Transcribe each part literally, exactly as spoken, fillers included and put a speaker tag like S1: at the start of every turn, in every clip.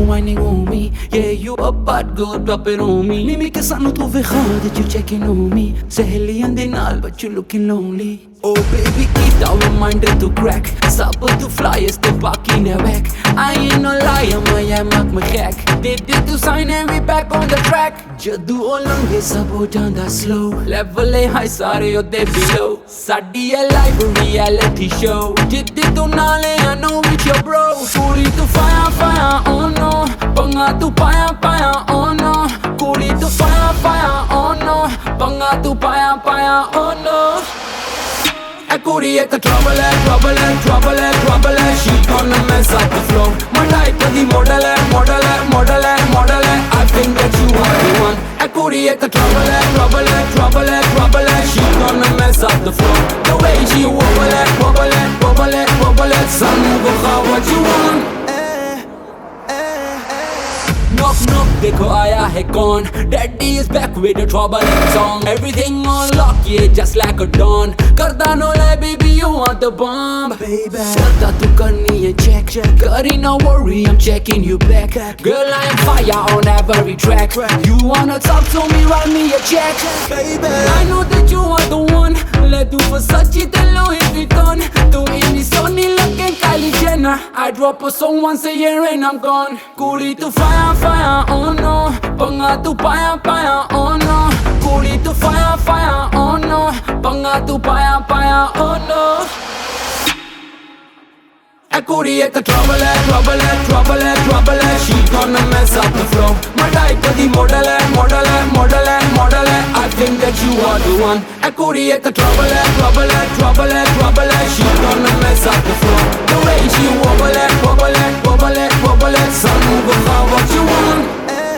S1: whining on me. Yeah, you a bad girl, drop it on me. ਨੀ ਮੈਂ ਸਾਨੂੰ ਤੂੰ ਵਿਖਾ that you checking on me. ਸਹੇਲੀਆਂ ਦੇ ਨਾਲ but you looking lonely. Oh baby, keep that reminder to crack. Sappen to flyers, te pak in de weg. I ain't no liar, maar jij maakt me gek. Dit dit to sign and we back on the track. Jadoo al lang is sab ho janda slow. Level e high sare ode below. Saadi e live reality show. Dit dit to naale I know with your bro. Kuri to fire fire oh no. Panga to paya paya oh no. Kuri to fire fire oh no. Panga to paya paya oh no. A kuri ek trouble hai, trouble hai, trouble hai, trouble hai. She gonna mess up the flow. My type of the model hai, model hai, model hai, model hai. I think that you are the one. A kuri ek trouble hai, trouble hai, trouble hai, trouble hai. She gonna mess up the flow. The way she wobble hai, wobble hai, wobble hai, wobble hai. Son, go khao what you want. Knock knock, dekho aaya hai kaun. Daddy is back with a trouble song. Everything on lock, yeah, just like a dawn. Karda no lie, baby, you want the bomb, baby. Karda tu karni hai check, check. Kari no worry, I'm checking you back. Girl, I am fire on every track. You wanna talk to me, write me a check, baby. I know that you are the one. Let do for such it and Louis Vuitton. Tu in the sunny looking Kylie Jenner. I drop a song once a year and I'm gone. Kuri to fire, fire, oh no. Panga to paya, paya, oh no. Kuri to fire, fire, oh no. Panga to paya, paya, oh no. A kuri ek trouble hai, trouble hai, trouble hai, trouble hai. She gonna mess up the flow. My type of the model hai, model hai, model hai, model hai. I think that you are the one. A kuri ek trouble hai, trouble hai, trouble hai, trouble hai. She gonna mess up the flow. The way she wobble hai, wobble hai, wobble hai, wobble hai. Son, go khao what you want.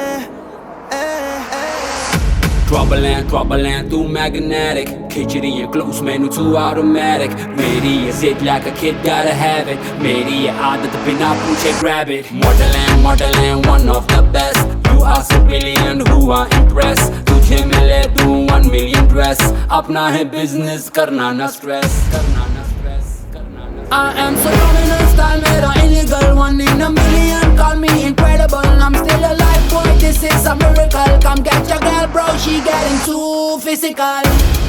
S1: Trouble and trouble and too magnetic. Kitchen in your close menu too automatic. Meri is it like a kid gotta have it. Meri ye aadat bina pooche grab it. Model and model and one of the best. You are so brilliant who are impressed. Tujhe mile do one million dress. Apna hai business karna na stress. Karna na stress. Karna na stress. I am so dominant style mera illegal. One in a million call me incredible. I'm still alive boy, this is a miracle. Come get your girl bro, she getting too physical.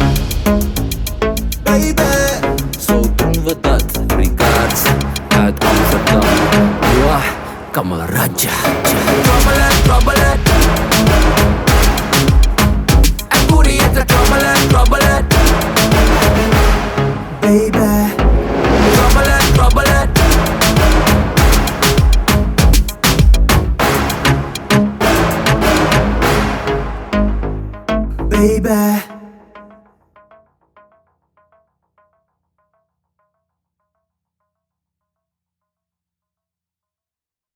S2: Baby,
S1: so dun with that regards. At Amsterdam, wah, kamaraja.
S2: trouble hai, trouble hai. A kuri ek trouble hai, trouble hai. Baby, trouble hai, trouble hai. Baby.